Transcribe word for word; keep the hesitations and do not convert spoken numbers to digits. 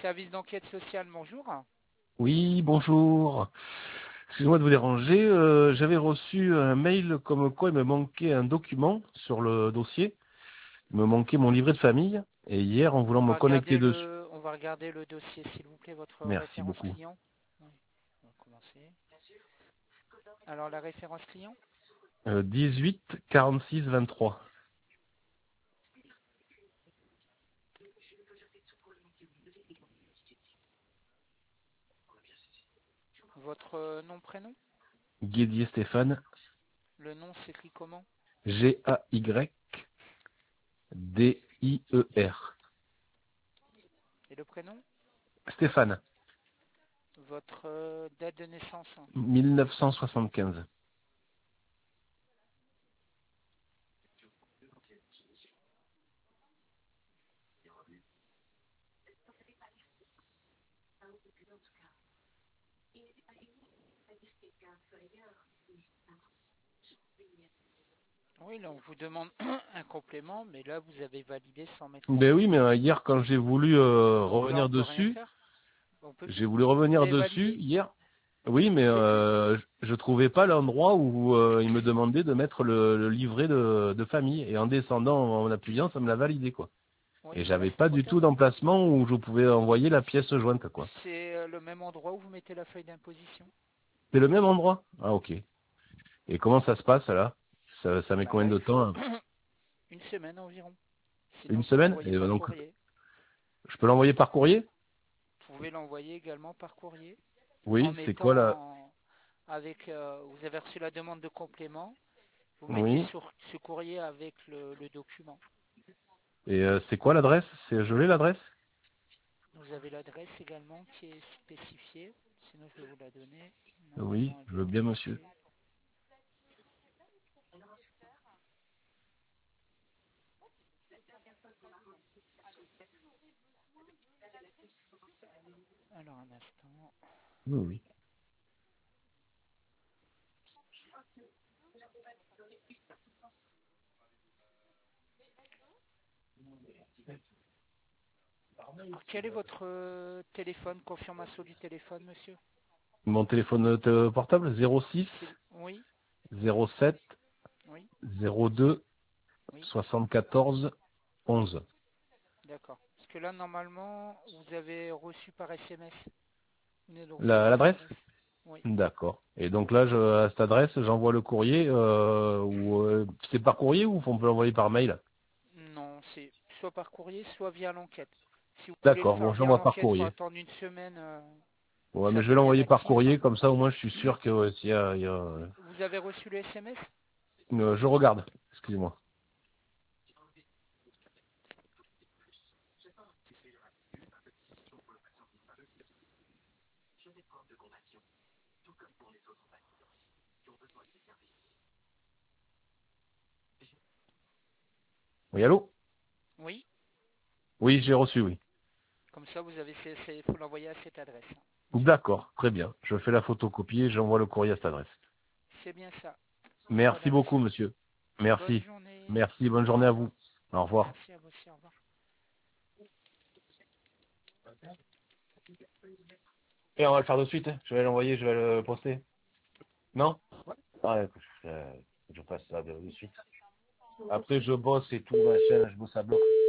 service d'enquête sociale, bonjour. Oui, bonjour. Excusez-moi de vous déranger. euh, j'avais reçu un mail comme quoi il me manquait un document sur le dossier. Il me manquait mon livret de famille. Et hier, en On voulant me va connecter regarder dessus. le, on va regarder le dossier, s'il vous plaît, votre Merci référence beaucoup. client. Oui, on va commencer. Alors, la référence client, Euh, dix-huit quarante-six vingt-trois. votre nom, prénom. Guédier Stéphane. Le nom s'écrit comment? G A Y D I E R. Et le prénom? Stéphane. Votre euh, date de naissance? mille neuf cent soixante-quinze. Oui, là, on vous demande un complément, mais là, vous avez validé sans mettre Ben oui, mais complément. euh, hier, quand j'ai voulu euh, Donc là, on revenir peut rien dessus, faire. On peut plus. j'ai voulu Vous revenir avez dessus validé. hier. Oui, mais C'est tout. euh, je trouvais pas l'endroit où euh, il me demandait de mettre le, le livret de, de famille. Et en descendant, en appuyant, ça me l'a validé, quoi. Oui, Et mais là, j'avais c'est pas trop du tout tard. d'emplacement où je pouvais envoyer la pièce jointe, quoi. C'est euh, le même endroit où vous mettez la feuille d'imposition. C'est le même endroit? Ah, ok. Et comment ça se passe, là? Ça, ça met Bah combien là, de il faut temps, hein? une semaine environ. Sinon, Une il faut semaine? l'envoyer Et euh, par donc, courrier. je peux l'envoyer par courrier? Vous pouvez l'envoyer également par courrier en Oui, c'est quoi là? mettant avec. Euh, vous avez reçu la demande de complément. Vous mettez Oui. sur ce courrier avec le, le document. Et euh, c'est quoi l'adresse? C'est, je l'ai l'adresse? Vous avez l'adresse également qui est spécifiée. Sinon, je vais vous la donner. Oui, Normalement, elle je doit veux être bien, monsieur. affichée. Alors, un instant. Oui, oui. Alors, quel est votre euh, téléphone? Confirmation du téléphone, monsieur. Mon téléphone euh, portable, zéro six C'est- Oui, zéro sept oui, zéro deux oui. soixante-quatorze onze. D'accord. Parce que là, normalement, vous avez reçu par S M S. Vous venez de La- recevoir L'adresse? l'adresse. Oui. D'accord. Et donc là, je, à cette adresse, j'envoie le courrier. Euh, ou euh, c'est par courrier ou on peut l'envoyer par mail? Non, c'est soit par courrier, soit via l'enquête. Si vous voulez le D'accord, faire bon, via j'envoie par l'enquête, il faut courrier. attendre une semaine euh, que Ouais, ça mais je vais devienne l'envoyer par actif. courrier, comme ça au moins je suis sûr que ouais, s'il y a, il y a, Vous avez reçu le S M S? euh, je regarde, excusez-moi. Oui, allô? Oui. Oui, j'ai reçu, oui. Comme ça, vous avez, il faut l'envoyer à cette adresse, hein, monsieur. D'accord, très bien. Je fais la photocopie et j'envoie le courrier à cette adresse. C'est bien ça. Merci Voilà, beaucoup, monsieur. monsieur. Bonne Merci. journée. Merci, bonne journée Au à revoir. vous. Au revoir. Merci à vous aussi. Au revoir. Et on va le faire de suite, hein. Je vais l'envoyer, je vais le poster. Non? Ouais, je, je fasse ça de, de suite. Après, je bosse et tout, machin, je bosse à bloc.